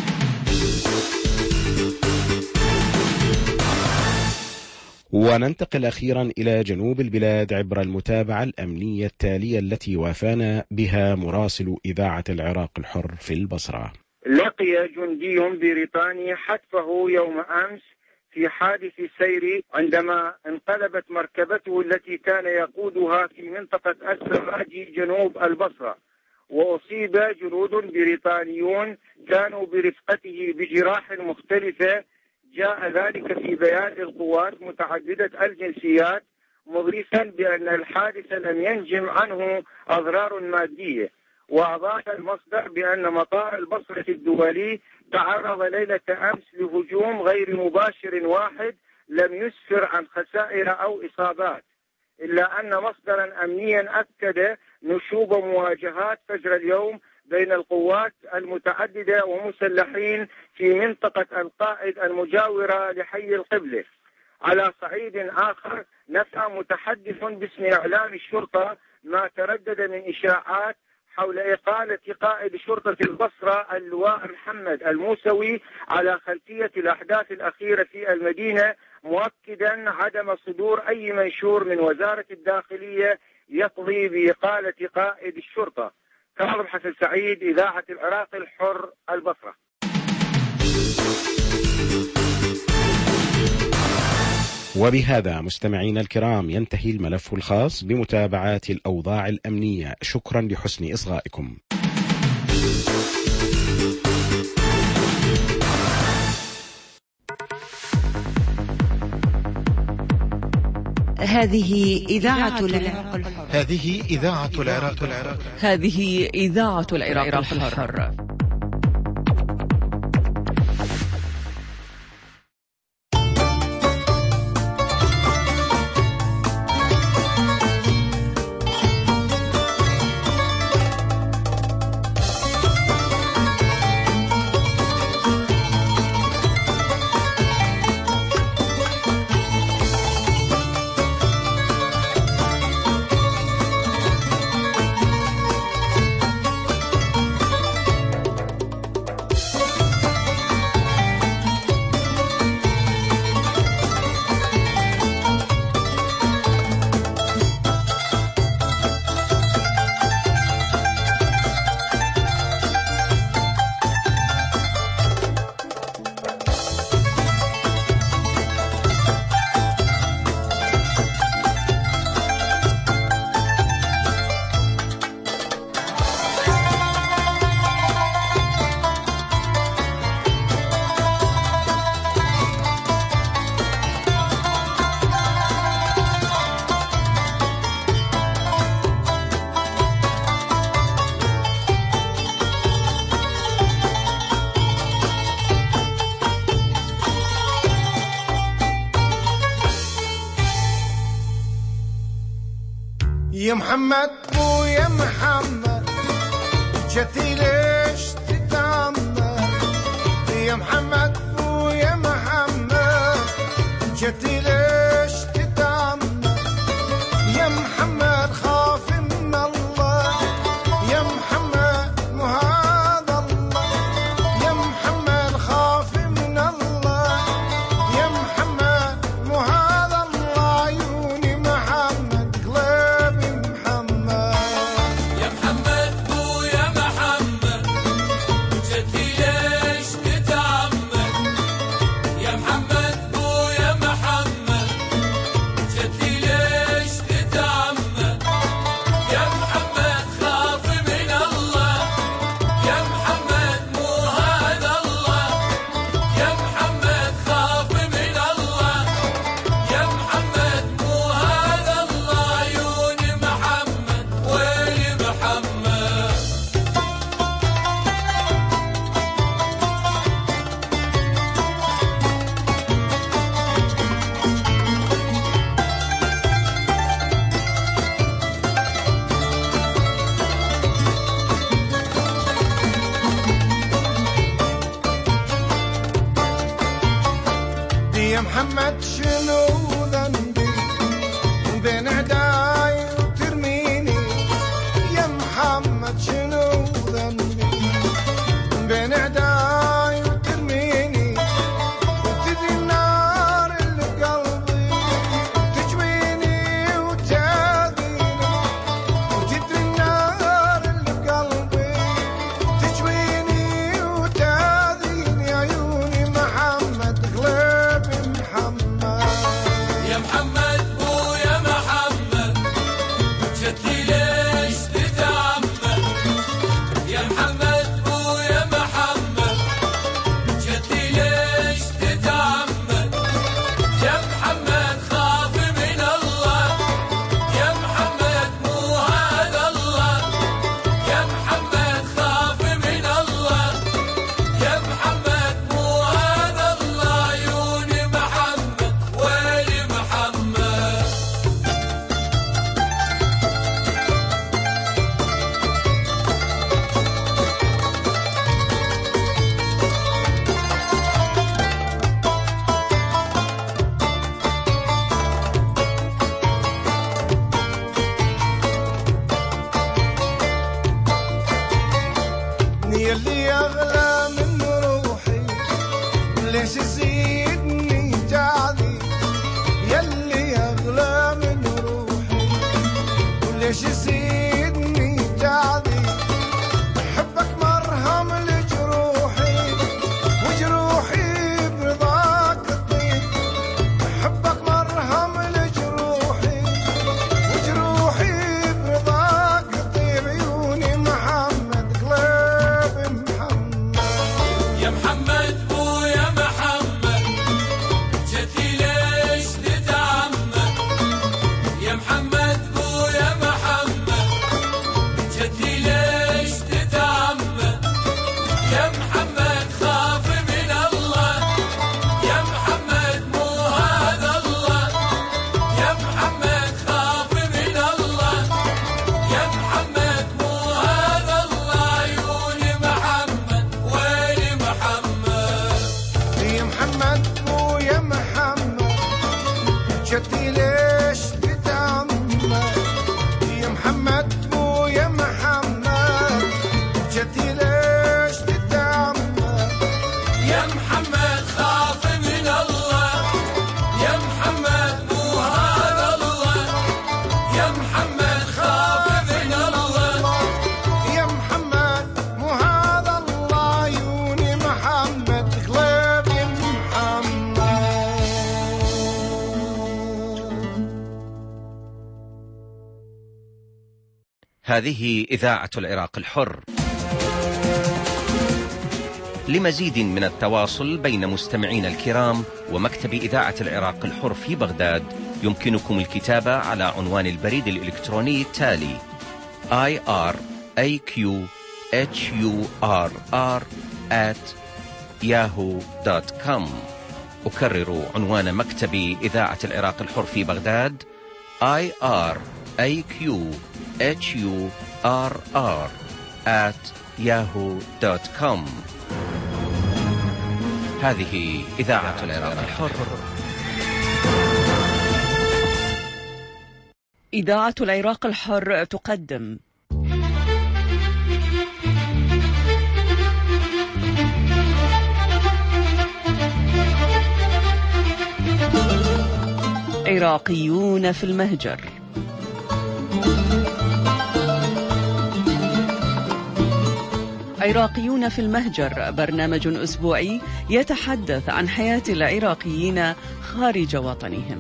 وننتقل أخيرا إلى جنوب البلاد عبر المتابعة الأمنية التالية التي وافانا بها مراسل إذاعة العراق الحر في البصرة. لقي جندي بريطاني حتفه يوم أمس في حادث سير عندما انقلبت مركبته التي كان يقودها في منطقة السراجي جنوب البصرة، وأصيب جنود بريطانيون كانوا برفقته بجراح مختلفة. جاء ذلك في بيان للقوات متعددة الجنسيات، مضيفا بأن الحادث لم ينجم عنه أضرار مادية. وأضاف المصدر بأن مطار البصرة الدولي تعرض ليلة أمس لهجوم غير مباشر واحد لم يسفر عن خسائر أو إصابات، إلا أن مصدرا أمنيا أكد نشوب مواجهات فجر اليوم بين القوات المتعددة ومسلحين في منطقة القائد المجاورة لحي القبلة. على صعيد آخر، نفى متحدث باسم إعلام الشرطة ما تردد من إشاعات حول إقالة قائد شرطة البصرة اللواء محمد الموسوي على خلفية الأحداث الأخيرة في المدينة، مؤكدا عدم صدور أي منشور من وزارة الداخلية يقضي بإقالة قائد الشرطة. كاظم حسن سعيد، إذاعة العراق الحر، البصرة. وبهذا مستمعينا الكرام ينتهي الملف الخاص بمتابعة الأوضاع الأمنية. شكرا لحسن إصغائكم. هذه إذاعة العراق الحر. هذه إذاعة العراق الحر. هذه إذاعة العراق الحر. يا محمد بو يا محمد جتي ليش تتعمر، يا محمد بو يا محمد جتي ليش تتعمر، يا محمد خاف من الله، يا محمد مو هذا الله، يا محمد خاف من الله، يا محمد مو هذا الله، عيوني محمد قلبي محمد، يا محمد بو يا محمد جتي ليش تتعمد، يا محمد بو يا محمد محمد شنو ذنبي بين عداي وترميني، يا محمد شنو ذنبي بين عداي وترميني، وتدري النار اللي قلبي تجويني وتاذيني، وتدري النار اللي قلبي تجويني وتاذيني، عيوني محمد غليبي محمد يا محمد ويا محمد جتلي ليش تتعمد، يا محمد ويا محمد جتلي ليش تتعمد، يا محمد خاف من الله، يا محمد مو هذا الله، يا محمد خاف من الله، يا محمد مو هذا الله، عيوني محمد ويلي محمد. يلي أغلى من روحي ليش يزيدني جعلي، يلي أغلى من روحي وليش يزيدني جعلي، حبك مرهم لجروحي وجروحي برضاك تطيب، حبك مرهم لجروحي وجروحي برضاك تطيب، عيوني محمد قلبي محمد يا محمد ويا محمد جتي ليش تتعمد، يا محمد ويا محمد جتي ليش تتعمد، يا محمد خاف من الله، يا محمد مو هذا الله، يا محمد خاف من الله، يا محمد مو هذا الله، عيوني محمد ويلي محمد. يا محمد ويا محمد جتي ليش تتعمد، يا محمد ويا محمد جتي ليش تتعمد، يا محمد خاف من الله، يا محمد مو هذا الله، يا محمد خاف من الله، يا محمد مو هذا الله، عيوني محمد قلبي محمد. هذه إذاعة العراق الحر. لمزيد من التواصل بين مستمعينا الكرام ومكتب إذاعة العراق الحر في بغداد، يمكنكم الكتابة على عنوان البريد الإلكتروني التالي: iraqhurr@yahoo.com. أكرر عنوان مكتب إذاعة العراق الحر في بغداد: iraqhurr@yahoo.com. هذه إذاعة العراق الحر. إذاعة العراق الحر تقدم عراقيون في المهجر. عراقيون في المهجر برنامج أسبوعي يتحدث عن حياة العراقيين خارج وطنهم.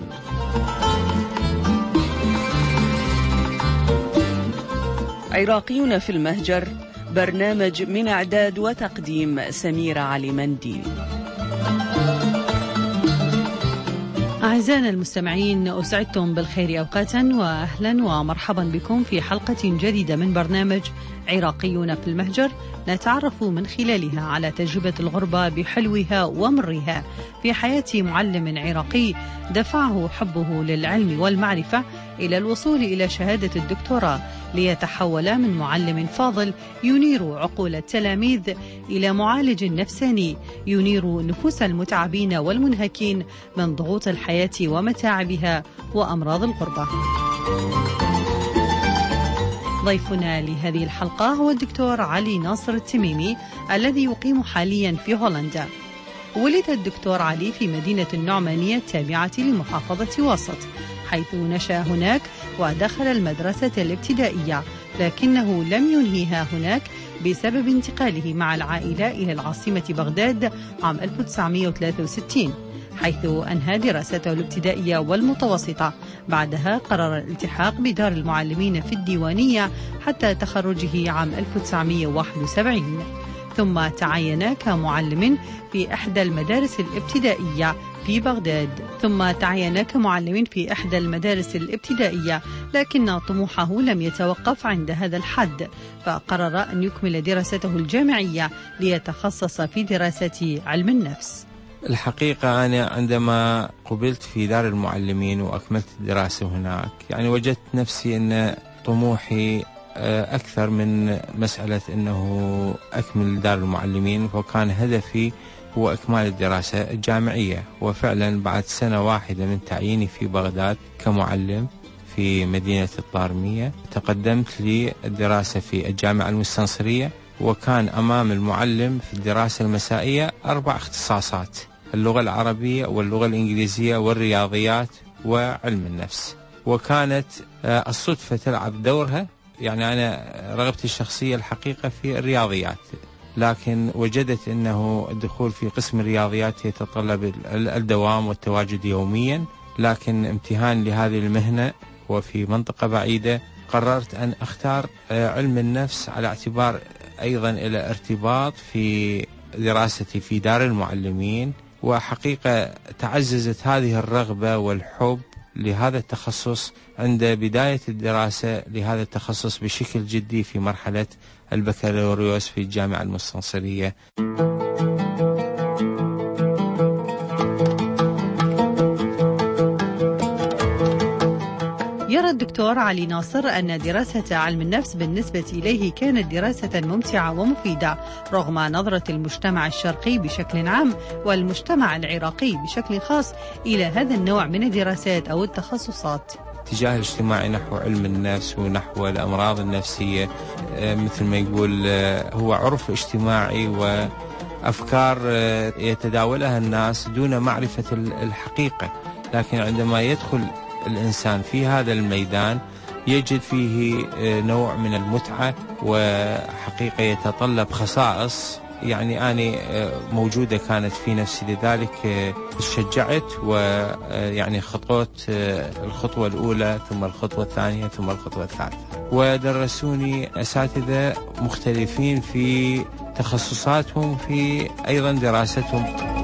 عراقيون في المهجر برنامج من إعداد وتقديم سميرة علي مندي. أعزائنا المستمعين، أسعدتم بالخير أوقاتا وأهلا ومرحبا بكم في حلقة جديدة من برنامج عراقيون في المهجر، نتعرف من خلالها على تجربة الغربة بحلوها ومرها في حياة معلم عراقي دفعه حبه للعلم والمعرفة إلى الوصول إلى شهادة الدكتوراه ليتحول من معلم فاضل ينير عقول التلاميذ إلى معالج نفساني ينير نفوس المتعبين والمنهكين من ضغوط الحياة ومتاعبها وأمراض الغربة. ضيفنا لهذه الحلقة هو الدكتور علي ناصر التميمي الذي يقيم حاليا في هولندا. ولد الدكتور علي في مدينة النعمانية التابعة لمحافظة واسط، حيث نشأ هناك ودخل المدرسة الابتدائية، لكنه لم ينهيها هناك بسبب انتقاله مع العائلة إلى العاصمة بغداد عام 1963، حيث أنهى دراسته الابتدائية والمتوسطة. بعدها قرر الالتحاق بدار المعلمين في الديوانية حتى تخرجه عام 1971، ثم تعين كمعلم في إحدى المدارس الابتدائية في بغداد. لكن طموحه لم يتوقف عند هذا الحد، فقرر أن يكمل دراسته الجامعية ليتخصص في دراسة علم النفس. الحقيقة أنا عندما قبلت في دار المعلمين وأكملت الدراسة هناك، يعني وجدت نفسي أن طموحي أكثر من مسألة أنه أكمل دار المعلمين، وكان هدفي هو إكمال الدراسة الجامعية. وفعلا بعد سنة واحدة من تعييني في بغداد كمعلم في مدينة الطارمية، تقدمت للدراسة في الجامعة المستنصرية، وكان أمام المعلم في الدراسة المسائية 4 اختصاصات: اللغة العربية واللغة الإنجليزية والرياضيات وعلم النفس. وكانت الصدفة تلعب دورها، يعني أنا رغبتي الشخصية الحقيقة في الرياضيات، لكن وجدت أنه الدخول في قسم الرياضيات يتطلب الدوام والتواجد يوميا، لكن امتهان لهذه المهنة وفي منطقة بعيدة قررت أن أختار علم النفس، على اعتبار أيضا إلى ارتباط في دراستي في دار المعلمين. وحقيقة تعززت هذه الرغبة والحب لهذا التخصص عند بداية الدراسة لهذا التخصص بشكل جدي في مرحلة البكالوريوس في الجامعة المستنصرية. يرى الدكتور علي ناصر أن دراسة علم النفس بالنسبة إليه كانت دراسة ممتعة ومفيدة، رغم نظرة المجتمع الشرقي بشكل عام والمجتمع العراقي بشكل خاص إلى هذا النوع من الدراسات أو التخصصات. اتجاه الاجتماعي نحو علم النفس ونحو الأمراض النفسية مثل ما يقول هو عرف اجتماعي وأفكار يتداولها الناس دون معرفة الحقيقة، لكن عندما يدخل الإنسان في هذا الميدان يجد فيه نوع من المتعة، وحقيقة يتطلب خصائص يعني أنا موجودة كانت في نفسي، لذلك شجعت ويعني خطوت الخطوة الأولى ثم الخطوة الثانية ثم الخطوة الثالثة. ودرسوني أساتذة مختلفين في تخصصاتهم في أيضا دراستهم.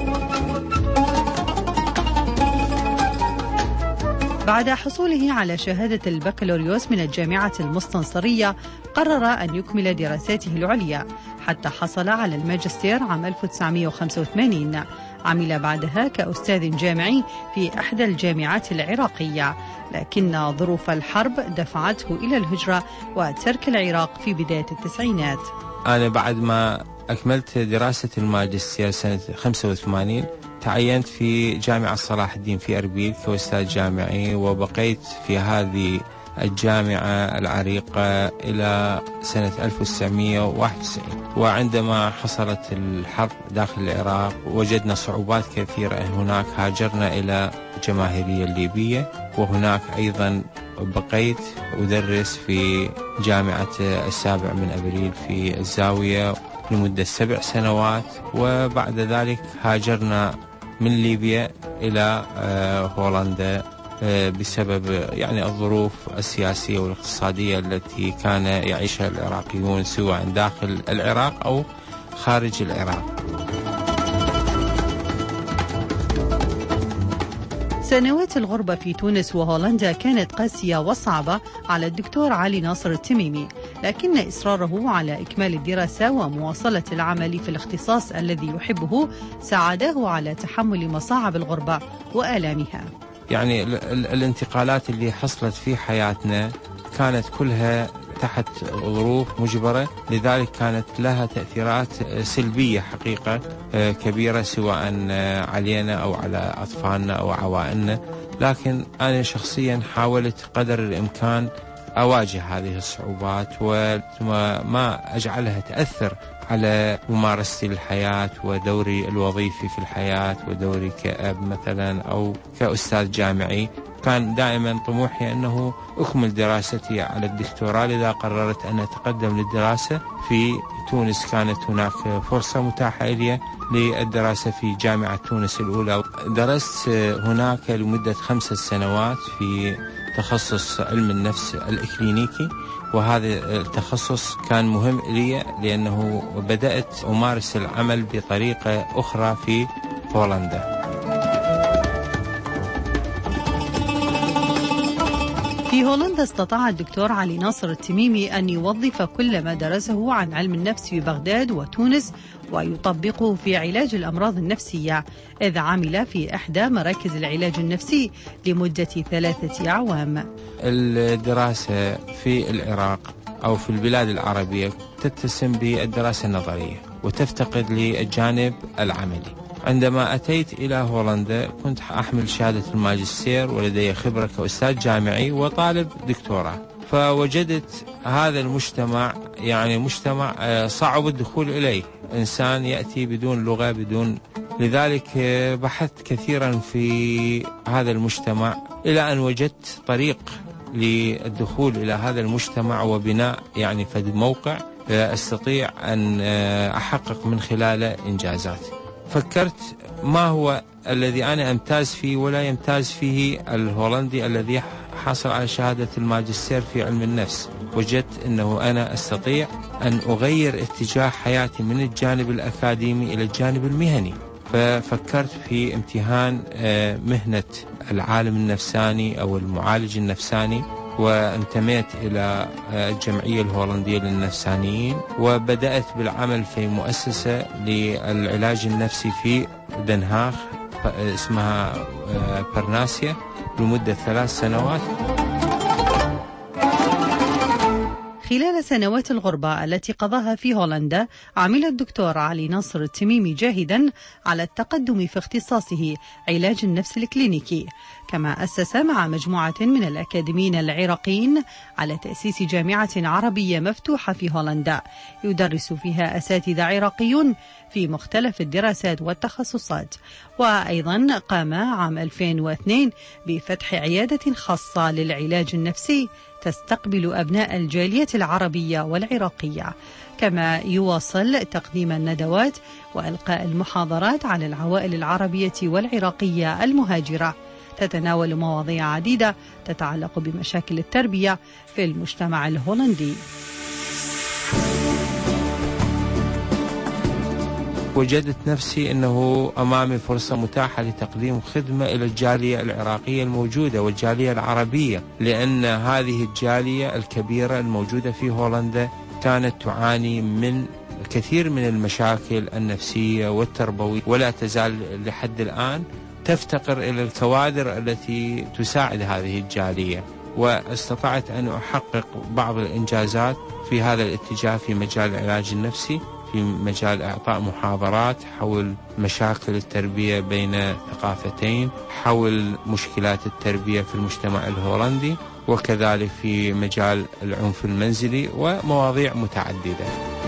بعد حصوله على شهادة البكالوريوس من الجامعة المستنصرية قرر أن يكمل دراساته العليا حتى حصل على الماجستير عام 1985. عمل بعدها كأستاذ جامعي في إحدى الجامعات العراقية، لكن ظروف الحرب دفعته إلى الهجرة وترك العراق في بداية التسعينات. أنا بعد ما أكملت دراسة الماجستير سنة 85 تعينت في جامعة صلاح الدين في أربيل كأستاذ جامعي، وبقيت في هذه الجامعة العريقة إلى سنة 1991. وعندما حصلت الحرب داخل العراق وجدنا صعوبات كثيرة هناك، هاجرنا إلى الجماهيرية الليبية، وهناك أيضا بقيت أدرس في جامعة 7 أبريل في الزاوية لمدة 7 سنوات. وبعد ذلك هاجرنا من ليبيا إلى هولندا بسبب يعني الظروف السياسية والاقتصادية التي كان يعيشها العراقيون سواء داخل العراق أو خارج العراق. سنوات الغربة في تونس وهولندا كانت قاسية وصعبة على الدكتور علي ناصر التميمي، لكن إصراره على إكمال الدراسة ومواصلة العمل في الاختصاص الذي يحبه ساعده على تحمل مصاعب الغربة وآلامها. يعني الانتقالات اللي حصلت في حياتنا كانت كلها تحت ظروف مجبرة، لذلك كانت لها تأثيرات سلبية حقيقة كبيرة سواء علينا أو على أطفالنا أو عوائلنا. لكن أنا شخصيا حاولت قدر الإمكان أواجه هذه الصعوبات وما أجعلها تأثر على ممارستي للحياة ودوري الوظيفي في الحياة ودوري كأب مثلا أو كأستاذ جامعي. كان دائما طموحي أنه أكمل دراستي على الدكتوراه، لذا قررت أن أتقدم للدراسة في تونس. كانت هناك فرصة متاحة لي للدراسة في جامعة تونس الأولى. درست هناك لمدة 5 سنوات في تخصص علم النفس الإكلينيكي، وهذا التخصص كان مهم لي لأنه بدأت أمارس العمل بطريقة أخرى في هولندا. في هولندا استطاع الدكتور علي ناصر التميمي أن يوظف كل ما درسه عن علم النفس في بغداد وتونس ويطبقه في علاج الأمراض النفسية، إذ عمل في إحدى مراكز العلاج النفسي لمدة 3 أعوام. الدراسة في العراق أو في البلاد العربية تتسم بالدراسة النظرية وتفتقد للجانب العملي. عندما أتيت إلى هولندا كنت أحمل شهادة الماجستير ولدي خبرة كأستاذ جامعي وطالب دكتوراه، فوجدت هذا المجتمع يعني مجتمع صعب الدخول إليه، إنسان يأتي بدون لغة لذلك بحثت كثيرا في هذا المجتمع إلى أن وجدت طريق للدخول إلى هذا المجتمع وبناء يعني فد موقع أستطيع أن أحقق من خلاله إنجازات. فكرت ما هو الذي أنا أمتاز فيه ولا يمتاز فيه الهولندي الذي حصل على شهادة الماجستير في علم النفس. وجدت أنه أنا أستطيع أن أغير اتجاه حياتي من الجانب الأكاديمي إلى الجانب المهني، ففكرت في امتهان مهنة العالم النفساني أو المعالج النفساني، وانتميت إلى الجمعية الهولندية للنفسانيين، وبدأت بالعمل في مؤسسة للعلاج النفسي في دنهاغ اسمها برناسيا لمدة 3 سنوات. خلال سنوات الغربة التي قضاها في هولندا عمل الدكتور علي ناصر التميمي جاهدا على التقدم في اختصاصه علاج النفس الكلينيكي، كما أسس مع مجموعة من الأكاديميين العراقيين على تأسيس جامعة عربية مفتوحة في هولندا يدرس فيها أساتذة عراقيون في مختلف الدراسات والتخصصات. وأيضا قام عام 2002 بفتح عيادة خاصة للعلاج النفسي تستقبل أبناء الجالية العربية والعراقية، كما يواصل تقديم الندوات وإلقاء المحاضرات على العوائل العربية والعراقية المهاجرة، تتناول مواضيع عديدة تتعلق بمشاكل التربية في المجتمع الهولندي. وجدت نفسي أنه أمامي فرصة متاحة لتقديم خدمة إلى الجالية العراقية الموجودة والجالية العربية، لأن هذه الجالية الكبيرة الموجودة في هولندا كانت تعاني من كثير من المشاكل النفسية والتربوية، ولا تزال لحد الآن تفتقر إلى الكوادر التي تساعد هذه الجالية. واستطعت أن أحقق بعض الإنجازات في هذا الاتجاه في مجال العلاج النفسي، في مجال إعطاء محاضرات حول مشاكل التربية بين ثقافتين، حول مشكلات التربية في المجتمع الهولندي، وكذلك في مجال العنف المنزلي ومواضيع متعددة.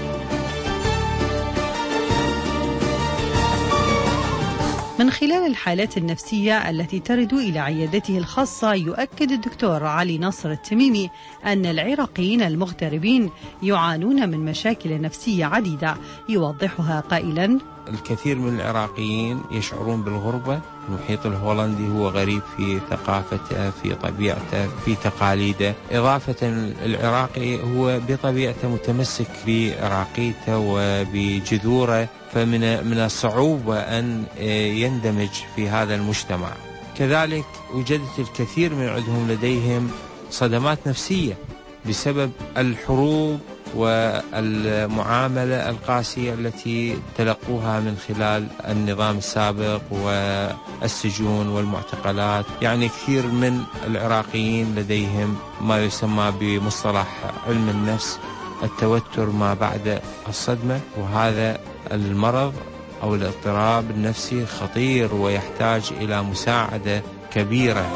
من خلال الحالات النفسية التي ترد إلى عيادته الخاصة، يؤكد الدكتور علي ناصر التميمي أن العراقيين المغتربين يعانون من مشاكل نفسية عديدة، يوضحها قائلا: الكثير من العراقيين يشعرون بالغربة. المحيط الهولندي هو غريب في ثقافته، في طبيعته، في تقاليده، إضافة العراقي هو بطبيعته متمسك بعراقيته وبجذوره، فمن الصعوبة أن يندمج في هذا المجتمع. كذلك وجدت الكثير من عندهم لديهم صدمات نفسية بسبب الحروب والمعاملة القاسية التي تلقوها من خلال النظام السابق والسجون والمعتقلات. يعني كثير من العراقيين لديهم ما يسمى بمصطلح علم النفس التوتر ما بعد الصدمة، وهذا المرض أو الاضطراب النفسي خطير ويحتاج إلى مساعدة كبيرة.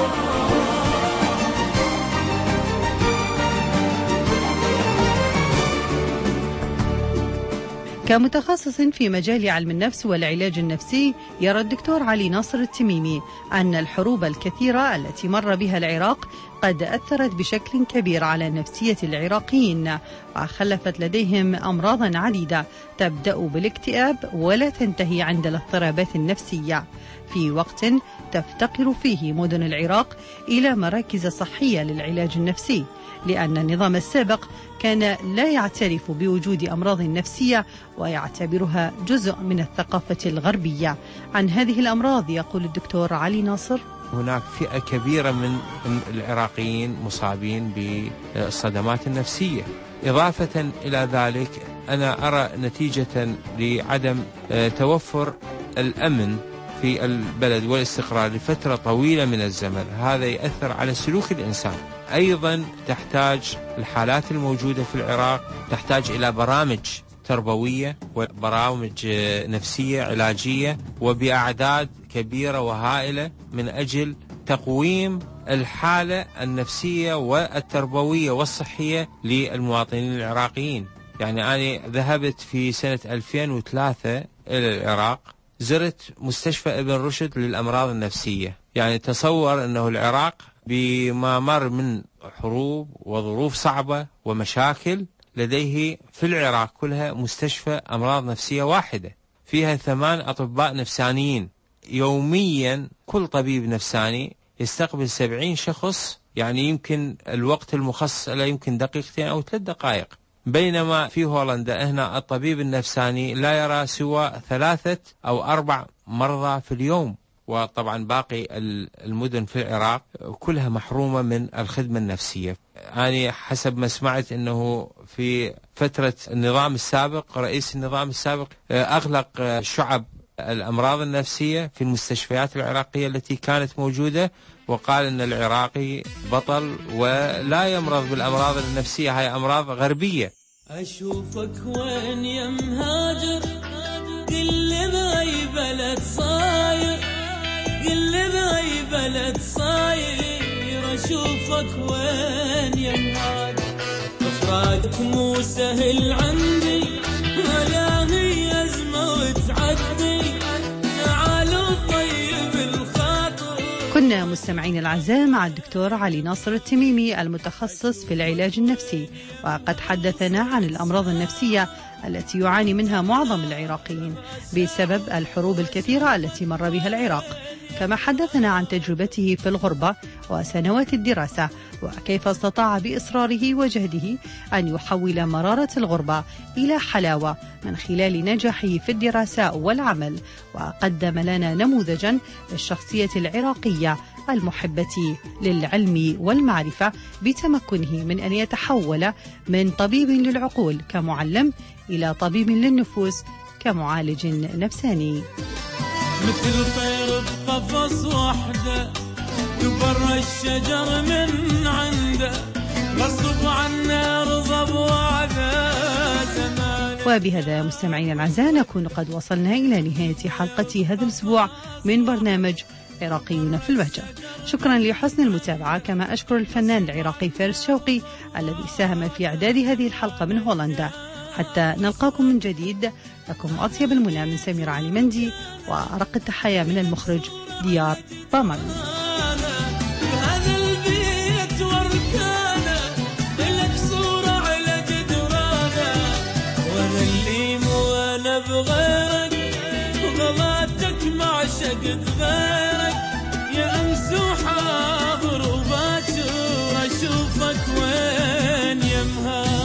كمتخصص في مجال علم النفس والعلاج النفسي، يرى الدكتور علي ناصر التميمي أن الحروب الكثيرة التي مر بها العراق قد أثرت بشكل كبير على نفسية العراقيين، وخلفت لديهم أمراضا عديدة تبدأ بالاكتئاب ولا تنتهي عند الاضطرابات النفسية، في وقت تفتقر فيه مدن العراق إلى مراكز صحية للعلاج النفسي، لأن النظام السابق كان لا يعترف بوجود أمراض نفسية ويعتبرها جزء من الثقافة الغربية. عن هذه الأمراض يقول الدكتور علي ناصر: هناك فئة كبيرة من العراقيين مصابين بالصدمات النفسية. إضافة إلى ذلك أنا أرى نتيجة لعدم توفر الأمن في البلد والاستقرار لفترة طويلة من الزمن، هذا يأثر على سلوك الإنسان. أيضا تحتاج الحالات الموجودة في العراق تحتاج إلى برامج تربوية وبرامج نفسية علاجية وبأعداد كبيرة وهائلة من أجل تقويم الحالة النفسية والتربوية والصحية للمواطنين العراقيين. يعني أنا ذهبت في سنة 2003 إلى العراق، زرت مستشفى ابن رشد للأمراض النفسية. يعني تصور أنه العراق بما مر من حروب وظروف صعبة ومشاكل، لديه في العراق كلها مستشفى أمراض نفسية واحدة فيها 8 أطباء نفسانيين. يوميا كل طبيب نفساني يستقبل 70 شخص، يعني يمكن الوقت المخصص لا يمكن دقيقتين أو 3 دقائق، بينما في هولندا هنا الطبيب النفساني لا يرى سوى 3 أو 4 مرضى في اليوم. وطبعا باقي المدن في العراق كلها محرومة من الخدمة النفسية. يعني حسب ما سمعت أنه في فترة النظام السابق رئيس النظام السابق أغلق شعب الأمراض النفسية في المستشفيات العراقية التي كانت موجودة، وقال أن العراقي بطل ولا يمرض بالأمراض النفسية، هاي أمراض غربية. أشوفك وين يا مهاجر، قل لي بأي بلد صاير، قل لي بأي بلد صاير، أشوفك وين يا مهاجر، إفراقك مو سهل عندي ولا هي أزمة وتعدي، تعالوا طيب الخاطر. كنا مستمعين الأعزاء مع الدكتور علي ناصر التميمي المتخصص في العلاج النفسي، وقد حدثنا عن الأمراض النفسية التي يعاني منها معظم العراقيين بسبب الحروب الكثيرة التي مر بها العراق، كما حدثنا عن تجربته في الغربة وسنوات الدراسة، وكيف استطاع بإصراره وجهده أن يحول مرارة الغربة إلى حلاوة من خلال نجاحه في الدراسة والعمل، وقدم لنا نموذجا للشخصية العراقية المحبة للعلم والمعرفة بتمكنه من أن يتحول من طبيب للعقول كمعلم إلى طبيب للنفوس كمعالج نفساني. مثل طير بقفص وحده كبر الشجر من عنده، غصب عنا رضا بوعده زمان. وبهذا مستمعين الأعزاء نكون قد وصلنا إلى نهاية حلقة هذا الأسبوع من برنامج عراقيون في البهجة. شكرا لحسن المتابعة، كما أشكر الفنان العراقي فارس شوقي الذي ساهم في إعداد هذه الحلقة من هولندا. حتى نلقاكم من جديد، لكم أطيب المنى من سمير علي مندي، وأرق التحية من المخرج ديار بامر. هذا البيت وركانه لك صورة على جدرانه، وانا اللي مو انا بغيرك، وغلاتك ما عشقت غيرك، يا امس وحاضر وباكر اشوفك وين يا مهاجر.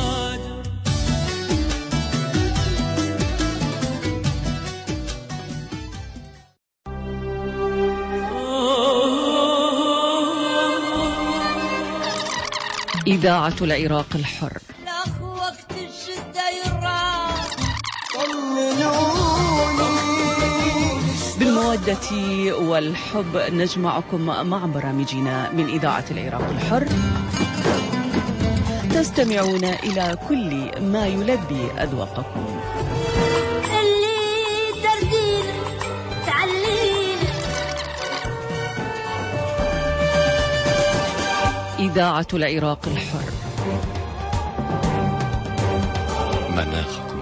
إذاعة العراق الحر. لا وقت بالمودة والحب نجمعكم مع برامجنا من إذاعة العراق الحر. تستمعون إلى كل ما يلبي أذواقكم. إذاعة العراق الحر. مناخ